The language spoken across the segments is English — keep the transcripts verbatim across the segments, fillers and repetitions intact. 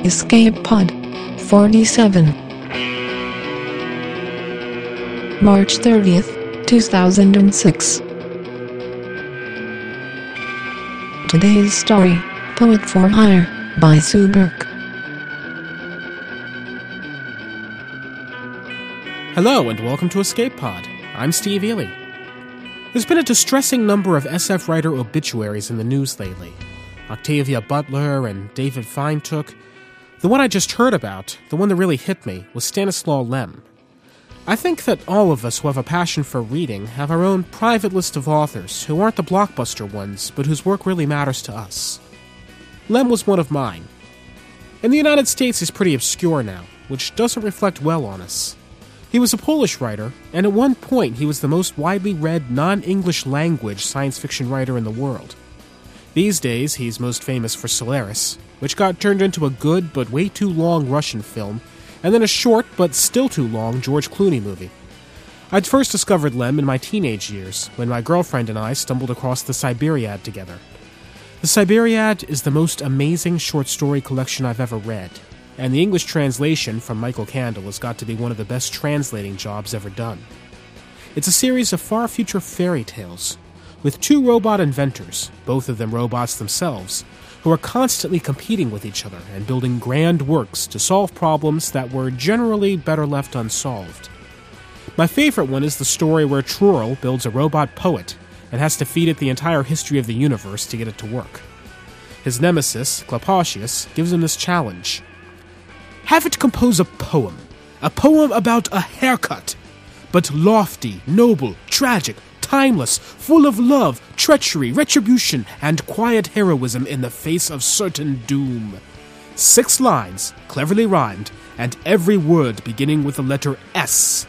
Escape Pod forty-seven. March thirtieth, two thousand six. Today's story, Poet for Hire, by Sue Burke. Hello and welcome to Escape Pod. I'm Steve Ely. There's been a distressing number of S F writer obituaries in the news lately. Octavia Butler and David Feintuch. The one I just heard about, the one that really hit me, was Stanislaw Lem. I think that all of us who have a passion for reading have our own private list of authors who aren't the blockbuster ones, but whose work really matters to us. Lem was one of mine. In the United States, he's pretty obscure now, which doesn't reflect well on us. He was a Polish writer, and at one point he was the most widely read non-English language science fiction writer in the world. These days, he's most famous for Solaris, which got turned into a good but way too long Russian film, and then a short but still too long George Clooney movie. I'd first discovered Lem in my teenage years, when my girlfriend and I stumbled across the Siberiad together. The Siberiad is the most amazing short story collection I've ever read, and the English translation from Michael Candle has got to be one of the best translating jobs ever done. It's a series of far-future fairy tales, with two robot inventors, both of them robots themselves, who are constantly competing with each other and building grand works to solve problems that were generally better left unsolved. My favorite one is the story where Trurl builds a robot poet and has to feed it the entire history of the universe to get it to work. His nemesis, Klapaucius, gives him this challenge. Have it compose a poem, a poem about a haircut, but lofty, noble, tragic, timeless, full of love, treachery, retribution, and quiet heroism in the face of certain doom. Six lines, cleverly rhymed, and every word beginning with the letter S.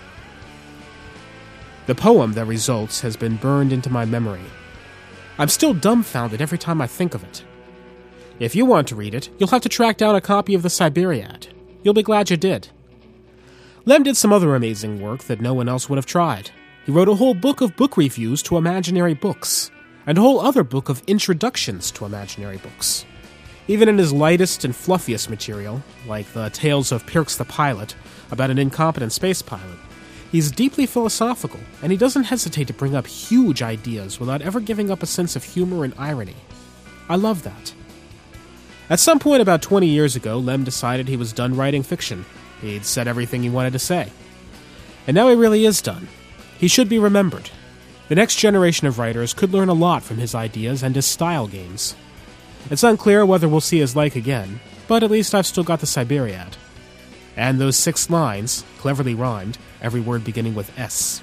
The poem that results has been burned into my memory. I'm still dumbfounded every time I think of it. If you want to read it, you'll have to track down a copy of the Siberiad. You'll be glad you did. Lem did some other amazing work that no one else would have tried. He wrote a whole book of book reviews to imaginary books, and a whole other book of introductions to imaginary books. Even in his lightest and fluffiest material, like the Tales of Pirks the Pilot, about an incompetent space pilot, he's deeply philosophical, and he doesn't hesitate to bring up huge ideas without ever giving up a sense of humor and irony. I love that. At some point about twenty years ago, Lem decided he was done writing fiction. He'd said everything he wanted to say. And now he really is done. He should be remembered. The next generation of writers could learn a lot from his ideas and his style games. It's unclear whether we'll see his like again, but at least I've still got the Siberiad. And those six lines, cleverly rhymed, every word beginning with S.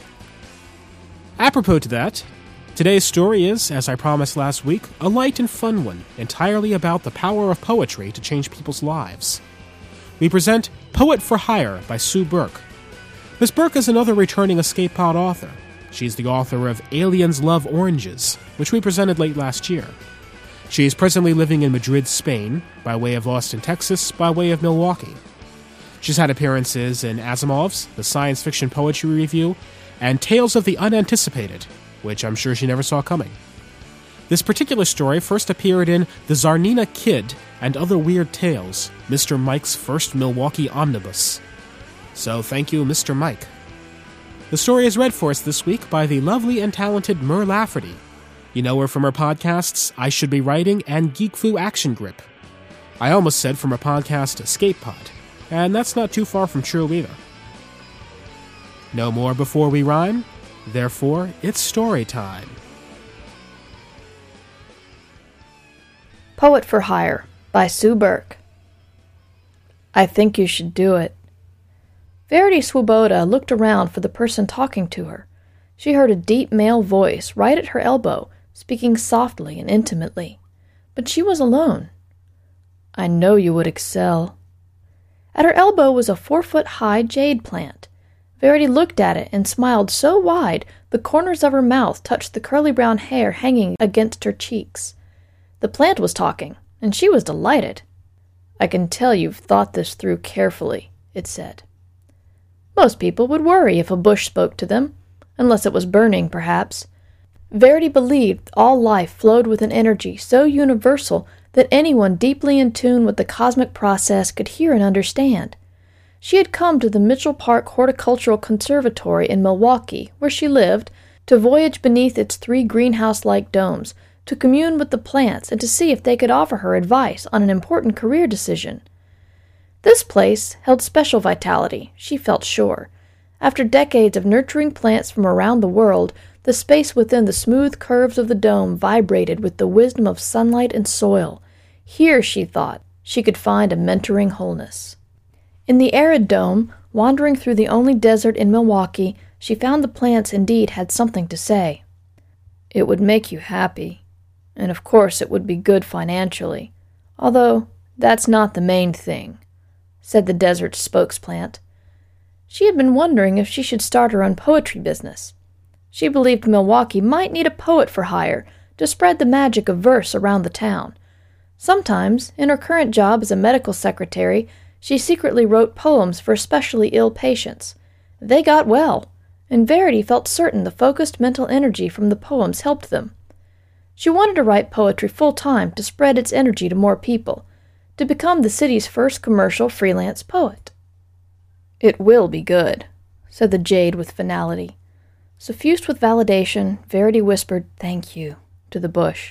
Apropos to that, today's story is, as I promised last week, a light and fun one, entirely about the power of poetry to change people's lives. We present Poet for Hire by Sue Burke. Miss Burke is another returning Escape Pod author. She's the author of Aliens Love Oranges, which we presented late last year. She is presently living in Madrid, Spain, by way of Austin, Texas, by way of Milwaukee. She's had appearances in Asimov's, the Science Fiction Poetry Review, and Tales of the Unanticipated, which I'm sure she never saw coming. This particular story first appeared in The Czarnina Kid and Other Weird Tales, Mister Mike's first Milwaukee omnibus. So thank you, Mister Mike. The story is read for us this week by the lovely and talented Mur Lafferty. You know her from her podcasts I Should Be Writing and Geek Fu Action Grip. I almost said from her podcast Escape Pod, and that's not too far from true either. No more before we rhyme, therefore it's story time. Poet for Hire by Sue Burke. I think you should do it. Verity Swoboda looked around for the person talking to her. She heard a deep male voice right at her elbow, speaking softly and intimately. But she was alone. I know you would excel. At her elbow was a four-foot-high jade plant. Verity looked at it and smiled so wide the corners of her mouth touched the curly brown hair hanging against her cheeks. The plant was talking, and she was delighted. I can tell you've thought this through carefully, it said. Most people would worry if a bush spoke to them, unless it was burning, perhaps. Verity believed all life flowed with an energy so universal that anyone deeply in tune with the cosmic process could hear and understand. She had come to the Mitchell Park Horticultural Conservatory in Milwaukee, where she lived, to voyage beneath its three greenhouse-like domes, to commune with the plants and to see if they could offer her advice on an important career decision. This place held special vitality, she felt sure. After decades of nurturing plants from around the world, the space within the smooth curves of the dome vibrated with the wisdom of sunlight and soil. Here, she thought, she could find a mentoring wholeness. In the arid dome, wandering through the only desert in Milwaukee, she found the plants indeed had something to say. It would make you happy, and of course it would be good financially, although that's not the main thing, said the desert's spokesplant. She had been wondering if she should start her own poetry business. She believed Milwaukee might need a poet for hire to spread the magic of verse around the town. Sometimes, in her current job as a medical secretary, she secretly wrote poems for especially ill patients. They got well, and Verity felt certain the focused mental energy from the poems helped them. She wanted to write poetry full-time to spread its energy to more people, to become the city's first commercial freelance poet. "It will be good," said the jade with finality. Suffused with validation, Verity whispered, "Thank you," to the bush.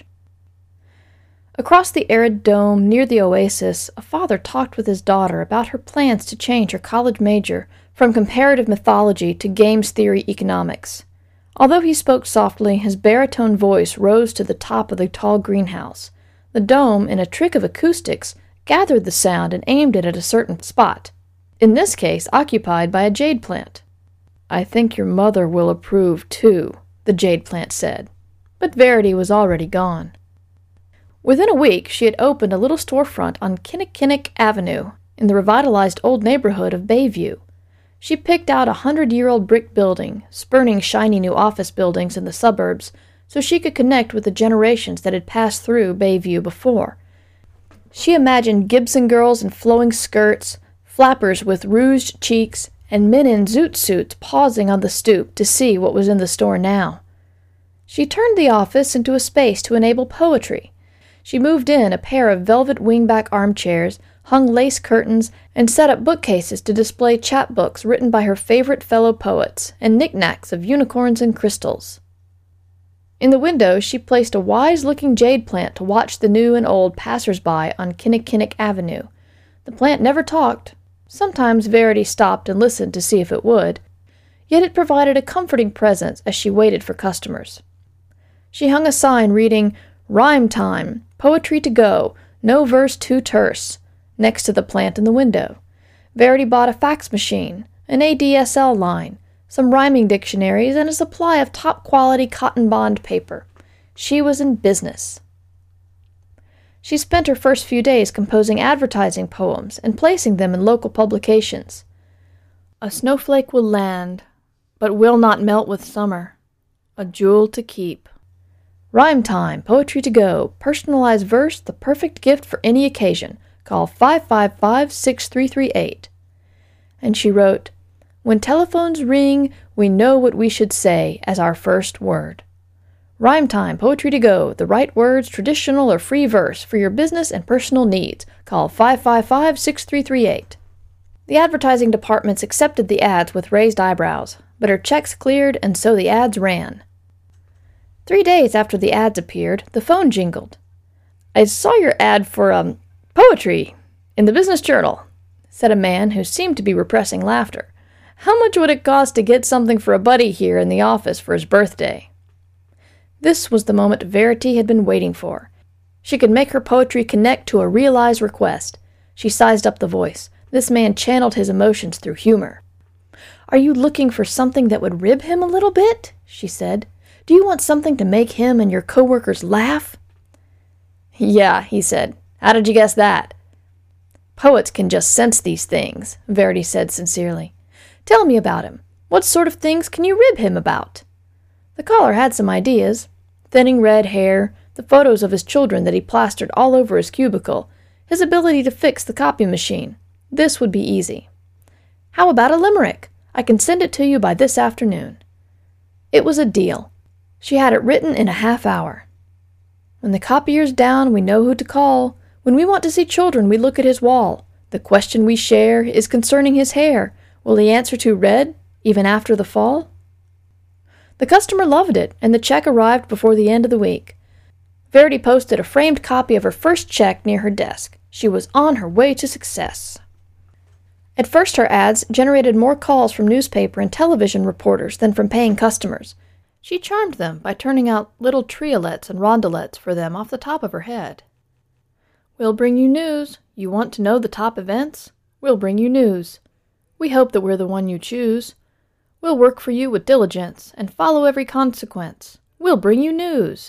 Across the arid dome near the oasis, a father talked with his daughter about her plans to change her college major from comparative mythology to games theory economics. Although he spoke softly, his baritone voice rose to the top of the tall greenhouse. The dome, in a trick of acoustics, gathered the sound and aimed it at a certain spot, in this case occupied by a jade plant. "I think your mother will approve, too," the jade plant said. But Verity was already gone. Within a week, she had opened a little storefront on Kinnickinnick Avenue in the revitalized old neighborhood of Bayview. She picked out a hundred-year-old brick building, spurning shiny new office buildings in the suburbs, so she could connect with the generations that had passed through Bayview before. She imagined Gibson girls in flowing skirts, flappers with rouged cheeks, and men in zoot suits pausing on the stoop to see what was in the store now. She turned the office into a space to enable poetry. She moved in a pair of velvet wingback armchairs, hung lace curtains, and set up bookcases to display chapbooks written by her favorite fellow poets, and knickknacks of unicorns and crystals. In the window she placed a wise-looking jade plant to watch the new and old passers-by on Kinnickinnick Avenue. The plant never talked. Sometimes Verity stopped and listened to see if it would, yet it provided a comforting presence as she waited for customers. She hung a sign reading, "Rhyme time, poetry to go, no verse too terse," next to the plant in the window. Verity bought a fax machine, an A D S L line, some rhyming dictionaries, and a supply of top-quality cotton bond paper. She was in business. She spent her first few days composing advertising poems and placing them in local publications. "A snowflake will land, but will not melt with summer. A jewel to keep. Rhyme time, poetry to go, personalized verse, the perfect gift for any occasion. Call five five five, six three three eight. And she wrote, "When telephones ring, we know what we should say as our first word. Rhyme time, poetry to go, the right words, traditional or free verse, for your business and personal needs. Call five five five, six three three eight. The advertising departments accepted the ads with raised eyebrows, but her checks cleared, and so the ads ran. Three days after the ads appeared, the phone jingled. "I saw your ad for, um, poetry in the Business Journal," said a man who seemed to be repressing laughter. "How much would it cost to get something for a buddy here in the office for his birthday?" This was the moment Verity had been waiting for. She could make her poetry connect to a realized request. She sized up the voice. This man channeled his emotions through humor. "Are you looking for something that would rib him a little bit?" she said. "Do you want something to make him and your coworkers laugh?" "Yeah," he said. "How did you guess that?" "Poets can just sense these things," Verity said sincerely. "Tell me about him. What sort of things can you rib him about?" The caller had some ideas. Thinning red hair, the photos of his children that he plastered all over his cubicle, his ability to fix the copy machine. This would be easy. "How about a limerick? I can send it to you by this afternoon." It was a deal. She had it written in a half hour. When the copier's down, we know who to call. When we want to see children, we look at his wall. The question we share is concerning his hair. Will he answer to red, even after the fall? The customer loved it, and the check arrived before the end of the week. Verity posted a framed copy of her first check near her desk. She was on her way to success. At first, her ads generated more calls from newspaper and television reporters than from paying customers. She charmed them by turning out little triolets and rondelettes for them off the top of her head. We'll bring you news. You want to know the top events? We'll bring you news. We hope that we're the one you choose. We'll work for you with diligence and follow every consequence. We'll bring you news.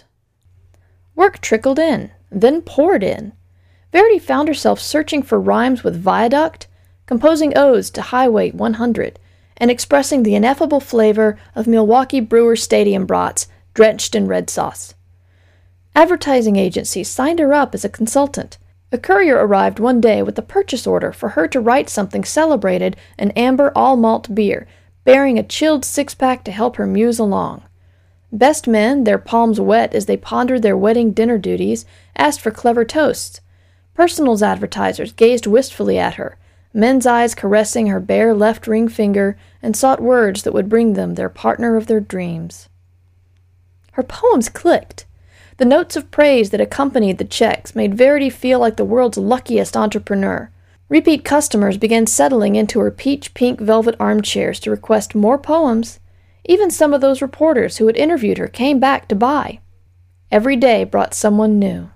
Work trickled in, then poured in. Verity found herself searching for rhymes with viaduct, composing odes to Highway one hundred, and expressing the ineffable flavor of Milwaukee Brewers Stadium brats drenched in red sauce. Advertising agencies signed her up as a consultant. A courier arrived one day with a purchase order for her to write something celebrated an amber all-malt beer, bearing a chilled six-pack to help her muse along. Best men, their palms wet as they pondered their wedding dinner duties, asked for clever toasts. Personals advertisers gazed wistfully at her, men's eyes caressing her bare left ring finger, and sought words that would bring them their partner of their dreams. Her poems clicked. The notes of praise that accompanied the checks made Verity feel like the world's luckiest entrepreneur. Repeat customers began settling into her peach-pink velvet armchairs to request more poems. Even some of those reporters who had interviewed her came back to buy. Every day brought someone new.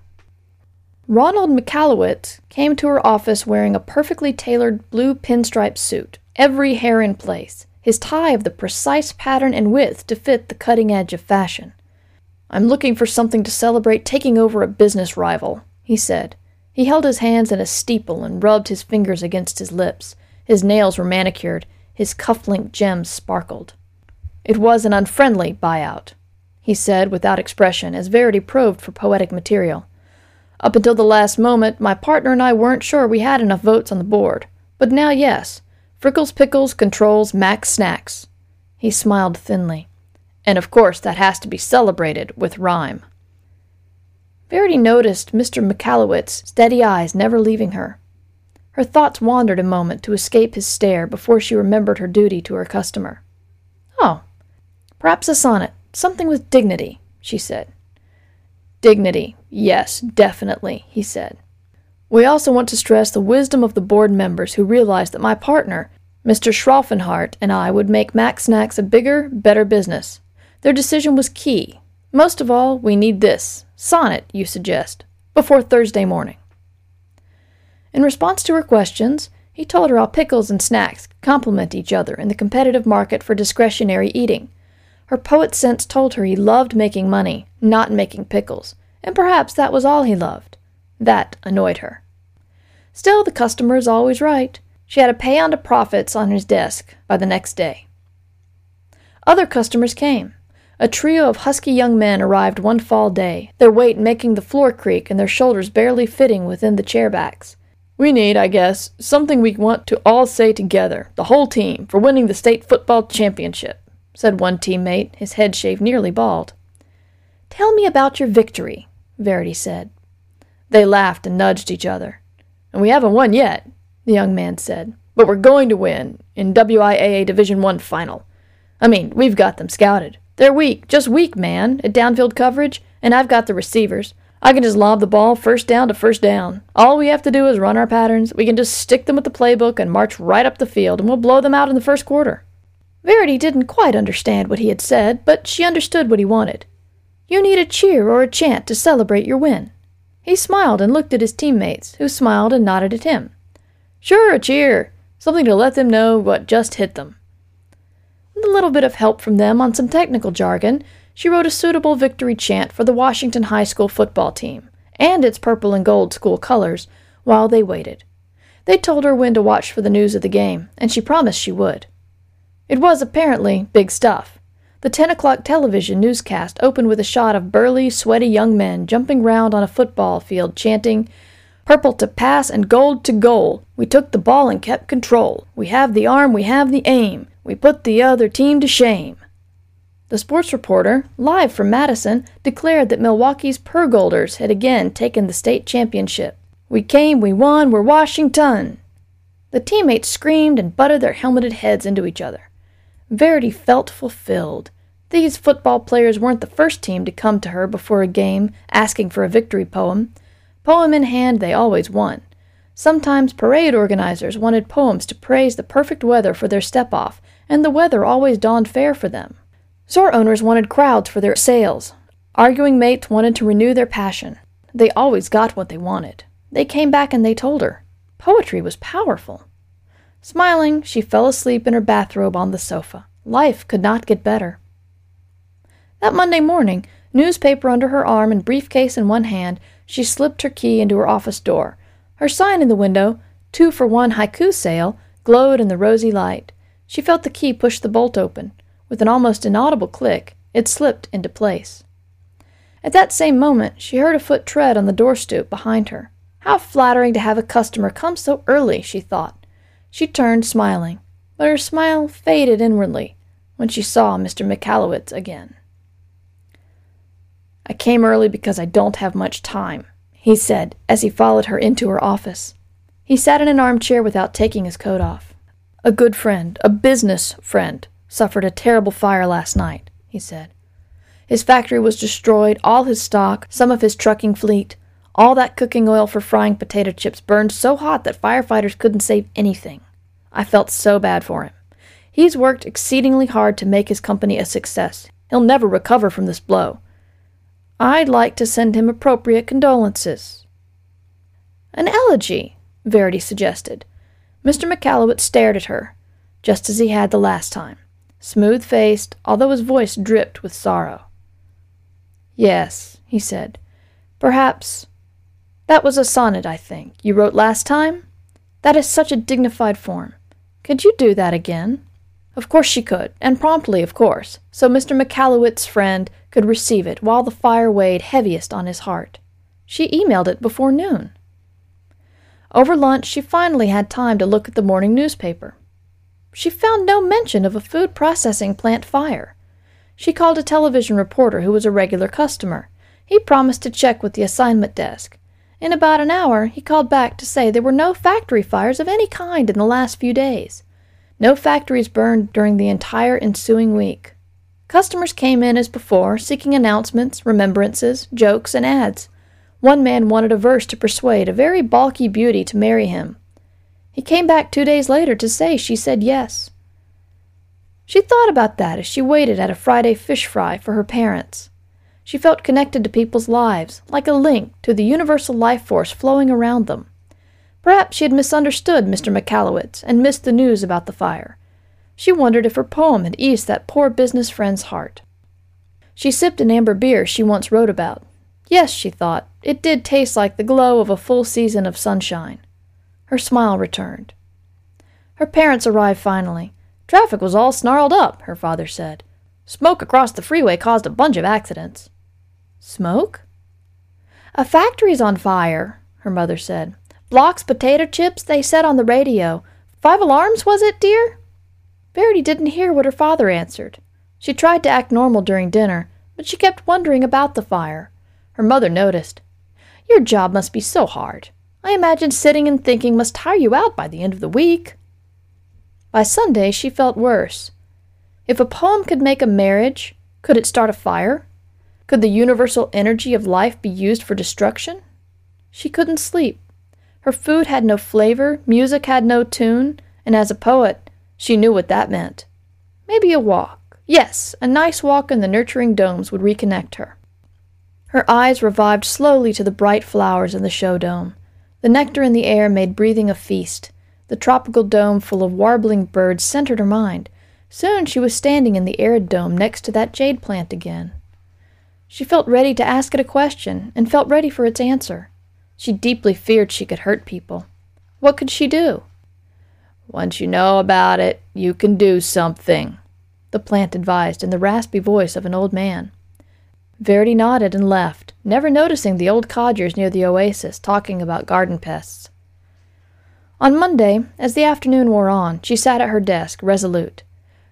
Ronald Michalowicz came to her office wearing a perfectly tailored blue pinstripe suit, every hair in place, his tie of the precise pattern and width to fit the cutting edge of fashion. "I'm looking for something to celebrate taking over a business rival," he said. He held his hands in a steeple and rubbed his fingers against his lips. His nails were manicured. His cufflink gems sparkled. "It was an unfriendly buyout," he said without expression as Verity probed for poetic material. "Up until the last moment, my partner and I weren't sure we had enough votes on the board. But now, yes. Frickles Pickles controls Max Snacks." He smiled thinly. "And of course that has to be celebrated with rhyme." Verity noticed Mister Michalowicz's steady eyes never leaving her. Her thoughts wandered a moment to escape his stare before she remembered her duty to her customer. "Oh, perhaps a sonnet, something with dignity," she said. "Dignity, yes, definitely," he said. "We also want to stress the wisdom of the board members who realized that my partner, Mister Schraufenhart, and I would make Max Snacks a bigger, better business. Their decision was key. Most of all, we need this, sonnet, you suggest, before Thursday morning." In response to her questions, he told her how pickles and snacks complement each other in the competitive market for discretionary eating. Her poet sense told her he loved making money, not making pickles, and perhaps that was all he loved. That annoyed her. Still, the customer is always right. She had a payout to profits on his desk by the next day. Other customers came. A trio of husky young men arrived one fall day, their weight making the floor creak and their shoulders barely fitting within the chair backs. "We need, I guess, something we want to all say together, the whole team, for winning the state football championship," said one teammate, his head shaved nearly bald. "Tell me about your victory," Verity said. They laughed and nudged each other. "And we haven't won yet," the young man said, "but we're going to win in W I A A Division One final. I mean, we've got them scouted. They're weak, just weak, man, at downfield coverage, and I've got the receivers. I can just lob the ball first down to first down. All we have to do is run our patterns. We can just stick them with the playbook and march right up the field, and we'll blow them out in the first quarter." Verity didn't quite understand what he had said, but she understood what he wanted. "You need a cheer or a chant to celebrate your win." He smiled and looked at his teammates, who smiled and nodded at him. "Sure, a cheer. Something to let them know what just hit them." With a little bit of help from them on some technical jargon, she wrote a suitable victory chant for the Washington High School football team, and its purple and gold school colors, while they waited. They told her when to watch for the news of the game, and she promised she would. It was apparently big stuff. The ten o'clock television newscast opened with a shot of burly, sweaty young men jumping round on a football field chanting, "Purple to pass and gold to goal. We took the ball and kept control. We have the arm, we have the aim. We put the other team to shame." The sports reporter, live from Madison, declared that Milwaukee's Pergolders had again taken the state championship. "We came, we won, we're Washington!" The teammates screamed and butted their helmeted heads into each other. Verity felt fulfilled. These football players weren't the first team to come to her before a game asking for a victory poem. Poem in hand, they always won. Sometimes parade organizers wanted poems to praise the perfect weather for their step-off, and the weather always dawned fair for them. Store owners wanted crowds for their sales. Arguing mates wanted to renew their passion. They always got what they wanted. They came back and they told her. Poetry was powerful. Smiling, she fell asleep in her bathrobe on the sofa. Life could not get better. That Monday morning, newspaper under her arm and briefcase in one hand, she slipped her key into her office door. Her sign in the window, two for one haiku sale, glowed in the rosy light. She felt the key push the bolt open. With an almost inaudible click, it slipped into place. At that same moment, she heard a foot tread on the doorstoop behind her. How flattering to have a customer come so early, she thought. She turned, smiling, but her smile faded inwardly when she saw Mister McAllowitz again. "I came early because I don't have much time," he said as he followed her into her office. He sat in an armchair without taking his coat off. "A good friend, a business friend, suffered a terrible fire last night," he said. "His factory was destroyed, all his stock, some of his trucking fleet. All that cooking oil for frying potato chips burned so hot that firefighters couldn't save anything. I felt so bad for him. He's worked exceedingly hard to make his company a success. He'll never recover from this blow. I'd like to send him appropriate condolences." "An elegy," Verity suggested. Mister McAllowitz stared at her, just as he had the last time, smooth-faced, although his voice dripped with sorrow. "Yes," he said. "Perhaps. That was a sonnet, I think, you wrote last time? That is such a dignified form. Could you do that again?" Of course she could, and promptly, of course, so Mister McAllowitz's friend could receive it while the fire weighed heaviest on his heart. She emailed it before noon. Over lunch, she finally had time to look at the morning newspaper. She found no mention of a food processing plant fire. She called a television reporter who was a regular customer. He promised to check with the assignment desk. In about an hour, he called back to say there were no factory fires of any kind in the last few days. No factories burned during the entire ensuing week. Customers came in as before, seeking announcements, remembrances, jokes, and ads. One man wanted a verse to persuade a very balky beauty to marry him. He came back two days later to say she said yes. She thought about that as she waited at a Friday fish fry for her parents. She felt connected to people's lives, like a link to the universal life force flowing around them. Perhaps she had misunderstood Mister McAllowitz and missed the news about the fire. She wondered if her poem had eased that poor business friend's heart. She sipped an amber beer she once wrote about. Yes, she thought, it did taste like the glow of a full season of sunshine. Her smile returned. Her parents arrived finally. Traffic was all snarled up, her father said. Smoke across the freeway caused a bunch of accidents. Smoke? A factory's on fire, her mother said. Block's potato chips, they said on the radio. Five alarms, was it, dear? Verity didn't hear what her father answered. She tried to act normal during dinner, but she kept wondering about the fire. Her mother noticed. Your job must be so hard. I imagine sitting and thinking must tire you out by the end of the week. By Sunday, she felt worse. If a poem could make a marriage, could it start a fire? Could the universal energy of life be used for destruction? She couldn't sleep. Her food had no flavor, music had no tune, and as a poet, she knew what that meant. Maybe a walk. Yes, a nice walk in the nurturing domes would reconnect her. Her eyes revived slowly to the bright flowers in the show dome. The nectar in the air made breathing a feast. The tropical dome full of warbling birds centered her mind. Soon she was standing in the arid dome next to that jade plant again. She felt ready to ask it a question, and felt ready for its answer. She deeply feared she could hurt people. What could she do? Once you know about it, you can do something, the plant advised in the raspy voice of an old man. Verity nodded and left, never noticing the old codgers near the oasis talking about garden pests. On Monday, as the afternoon wore on, she sat at her desk, resolute.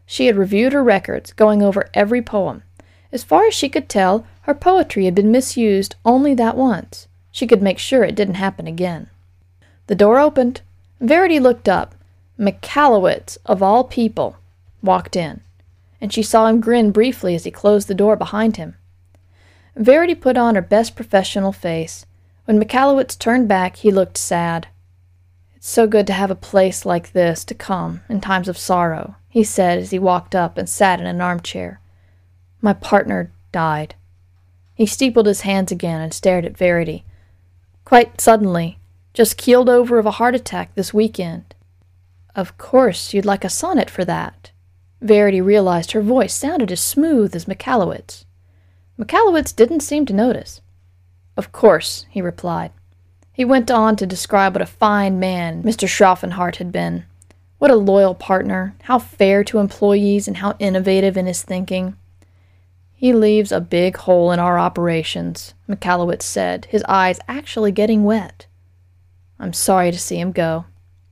She had reviewed her records, going over every poem. As far as she could tell, her poetry had been misused only that once. She could make sure it didn't happen again. The door opened. Verity looked up. Michalowicz, of all people, walked in, and she saw him grin briefly as he closed the door behind him. Verity put on her best professional face. When Michalowicz turned back, he looked sad. "It's so good to have a place like this to come in times of sorrow," he said as he walked up and sat in an armchair. "My partner died." He steepled his hands again and stared at Verity. "Quite suddenly. Just keeled over of a heart attack this weekend." "Of course you'd like a sonnet for that." Verity realized her voice sounded as smooth as Michalowicz. Michalowicz didn't seem to notice. "Of course," he replied. He went on to describe what a fine man Mister Schroffenhart had been. What a loyal partner, how fair to employees, and how innovative in his thinking. "He leaves a big hole in our operations," Michalowicz said, his eyes actually getting wet. "I'm sorry to see him go."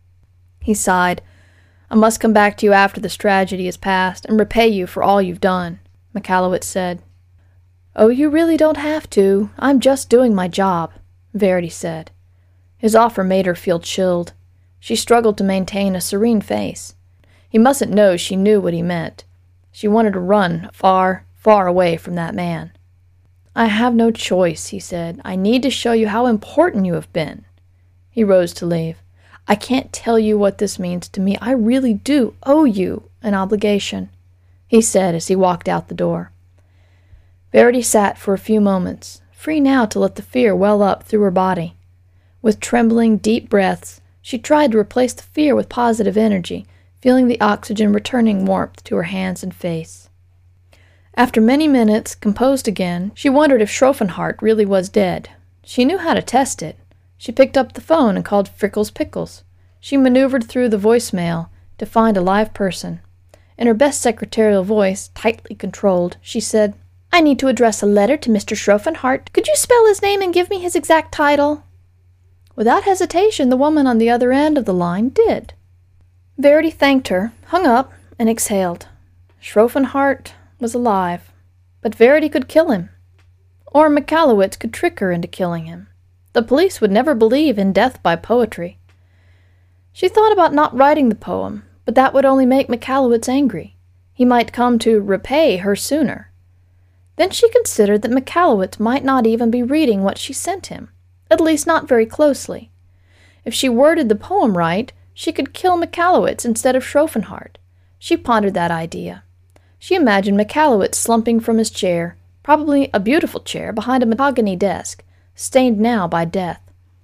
He sighed. "I must come back to you after this tragedy is past and repay you for all you've done," Michalowicz said. "Oh, you really don't have to. I'm just doing my job," Verity said. His offer made her feel chilled. She struggled to maintain a serene face. He mustn't know she knew what he meant. She wanted to run far, far away from that man. "I have no choice," he said. "I need to show you how important you have been." He rose to leave. "I can't tell you what this means to me. I really do owe you an obligation," he said as he walked out the door. Verity sat for a few moments, free now to let the fear well up through her body. With trembling, deep breaths, she tried to replace the fear with positive energy, feeling the oxygen returning warmth to her hands and face. After many minutes, composed again, she wondered if Schroffenhart really was dead. She knew how to test it. She picked up the phone and called Frickles Pickles. She maneuvered through the voicemail to find a live person. In her best secretarial voice, tightly controlled, she said, "I need to address a letter to Mister Schroffenhart. Could you spell his name and give me his exact title?" Without hesitation, the woman on the other end of the line did. Verity thanked her, hung up, and exhaled. Schroffenhart was alive, but Verity could kill him. Or Michalowicz could trick her into killing him. The police would never believe in death by poetry. She thought about not writing the poem, but that would only make Michalowicz angry. He might come to repay her sooner. Then she considered that Michalowicz might not even be reading what she sent him, at least not very closely. If she worded the poem right, she could kill Michalowicz instead of Schroffenhart. She pondered that idea. She imagined Michalowicz slumping from his chair, probably a beautiful chair behind a mahogany desk, stained now by death.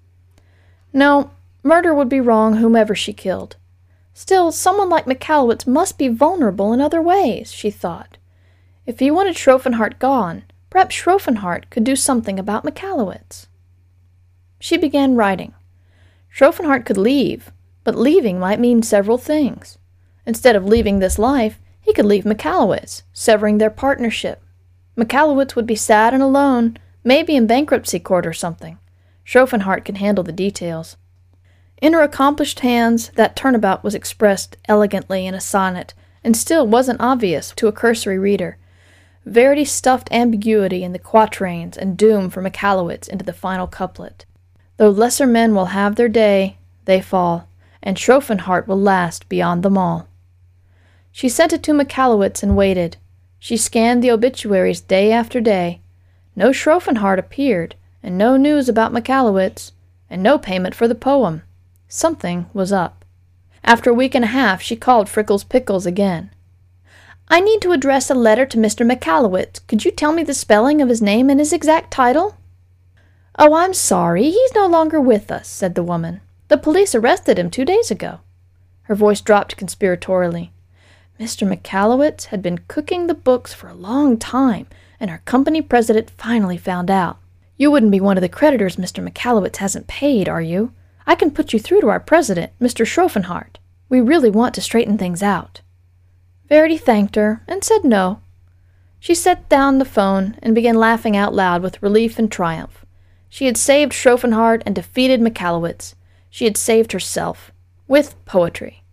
No, murder would be wrong whomever she killed. Still, someone like Michalowicz must be vulnerable in other ways, she thought. If he wanted Schroffenhart gone, perhaps Schroffenhart could do something about Michalowicz. She began writing. Schroffenhart could leave, but leaving might mean several things. Instead of leaving this life, he could leave Michalowicz, severing their partnership. Michalowicz would be sad and alone, maybe in bankruptcy court or something. Schroffenhart can handle the details. In her accomplished hands, that turnabout was expressed elegantly in a sonnet, and still wasn't obvious to a cursory reader. Verity stuffed ambiguity in the quatrains and doom for Michalowicz into the final couplet. Though lesser men will have their day, they fall, and Schroffenhart will last beyond them all. She sent it to Michalowicz and waited. She scanned the obituaries day after day. No Schroffenhart appeared, and no news about Michalowicz, and no payment for the poem. Something was up. After a week and a half, she called Frickles Pickles again. "I need to address a letter to Mister Michalowicz. Could you tell me the spelling of his name and his exact title?" "Oh, I'm sorry. He's no longer with us," said the woman. "The police arrested him two days ago." Her voice dropped conspiratorially. Mister Michalowicz had been cooking the books for a long time, and our company president finally found out. "You wouldn't be one of the creditors Mister Michalowicz hasn't paid, are you? I can put you through to our president, Mister Schroffenhart. We really want to straighten things out." Verity thanked her and said no. She set down the phone and began laughing out loud with relief and triumph. She had saved Schroffenhart and defeated Michalowicz. She had saved herself, with poetry.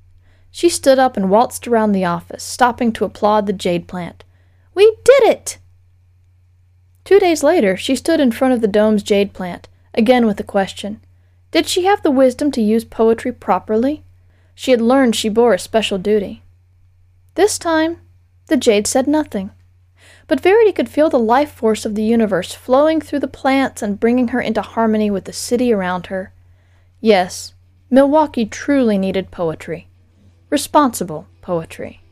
She stood up and waltzed around the office, stopping to applaud the jade plant. "We did it!" Two days later, she stood in front of the dome's jade plant, again with the question. Did she have the wisdom to use poetry properly? She had learned she bore a special duty. This time, the jade said nothing. But Verity could feel the life force of the universe flowing through the plants and bringing her into harmony with the city around her. Yes, Milwaukee truly needed poetry. Responsible poetry.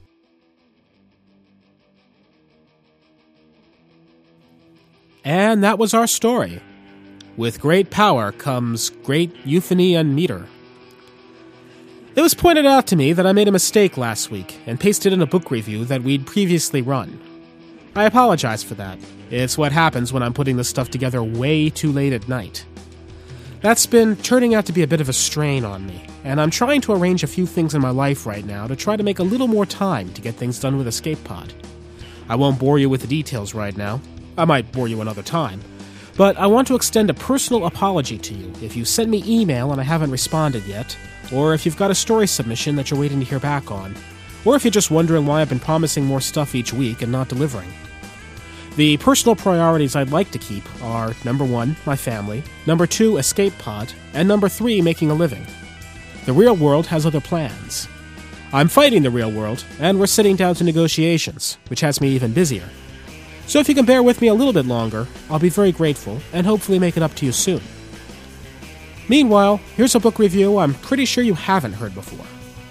And that was our story. With great power comes great euphony and meter. It was pointed out to me that I made a mistake last week and pasted in a book review that we'd previously run. I apologize for that. It's what happens when I'm putting this stuff together way too late at night. That's been turning out to be a bit of a strain on me, and I'm trying to arrange a few things in my life right now to try to make a little more time to get things done with Escape Pod. I won't bore you with the details right now. I might bore you another time. But I want to extend a personal apology to you if you sent me email and I haven't responded yet, or if you've got a story submission that you're waiting to hear back on, or if you're just wondering why I've been promising more stuff each week and not delivering. The personal priorities I'd like to keep are, number one, my family, number two, Escape Pod, and number three, making a living. The real world has other plans. I'm fighting the real world, and we're sitting down to negotiations, which has me even busier. So if you can bear with me a little bit longer, I'll be very grateful, and hopefully make it up to you soon. Meanwhile, here's a book review I'm pretty sure you haven't heard before.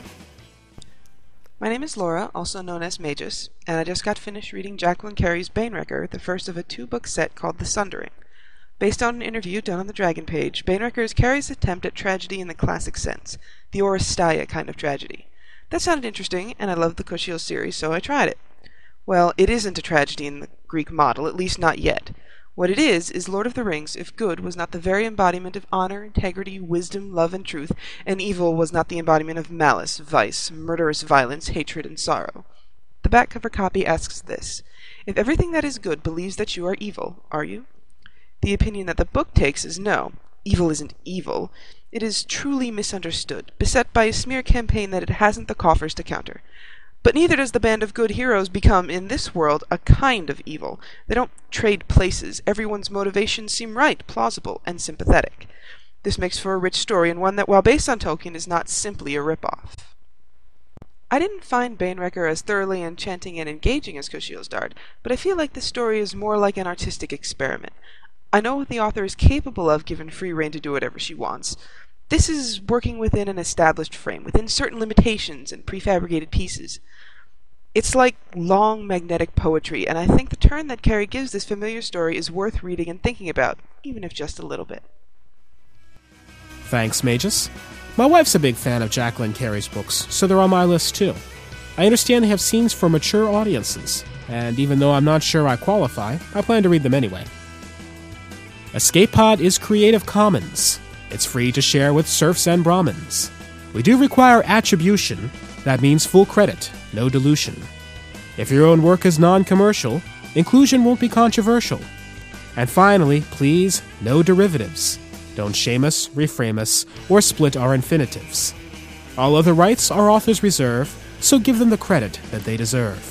My name is Laura, also known as Magus, and I just got finished reading Jacqueline Carey's Banewrecker, the first of a two-book set called The Sundering. Based on an interview done on the Dragon page, Banewrecker is Carey's attempt at tragedy in the classic sense, the Oresteia kind of tragedy. That sounded interesting, and I loved the Kushiel series, so I tried it. Well, it isn't a tragedy in the Greek model, at least not yet. What it is, is Lord of the Rings if good was not the very embodiment of honor, integrity, wisdom, love, and truth, and evil was not the embodiment of malice, vice, murderous violence, hatred, and sorrow. The back cover copy asks this: if everything that is good believes that you are evil, are you? The opinion that the book takes is no. Evil isn't evil. It is truly misunderstood, beset by a smear campaign that it hasn't the coffers to counter. But neither does the band of good heroes become, in this world, a kind of evil. They don't trade places. Everyone's motivations seem right, plausible, and sympathetic. This makes for a rich story, and one that, while based on Tolkien, is not simply a rip-off. I didn't find Banewrecker as thoroughly enchanting and engaging as Kushielsdard, but I feel like the story is more like an artistic experiment. I know what the author is capable of given free rein to do whatever she wants. This is working within an established frame, within certain limitations and prefabricated pieces. It's like long magnetic poetry, and I think the turn that Carey gives this familiar story is worth reading and thinking about, even if just a little bit. Thanks, Magus. My wife's a big fan of Jacqueline Carey's books, so they're on my list too. I understand they have scenes for mature audiences, and even though I'm not sure I qualify, I plan to read them anyway. Escape Pod is Creative Commons. It's free to share with serfs and Brahmins. We do require attribution. That means full credit, no dilution. If your own work is non-commercial, inclusion won't be controversial. And finally, please, no derivatives. Don't shame us, reframe us, or split our infinitives. All other rights our authors reserve, so give them the credit that they deserve.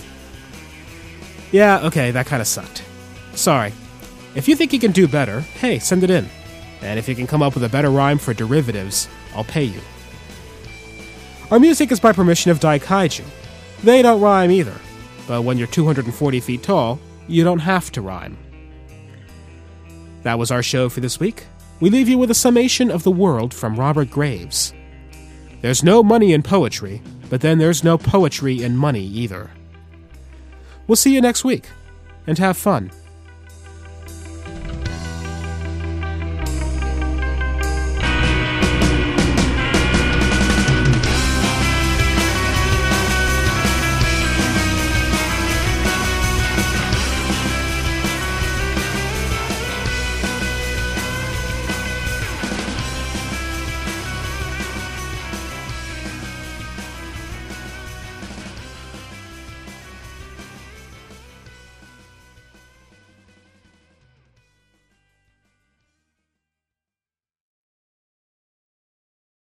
Yeah, okay, that kind of sucked. Sorry. If you think you can do better, hey, send it in. And if you can come up with a better rhyme for derivatives, I'll pay you. Our music is by permission of Daikaiju. They don't rhyme either, but when you're two hundred forty feet tall, you don't have to rhyme. That was our show for this week. We leave you with a summation of the world from Robert Graves. There's no money in poetry, but then there's no poetry in money either. We'll see you next week, and have fun.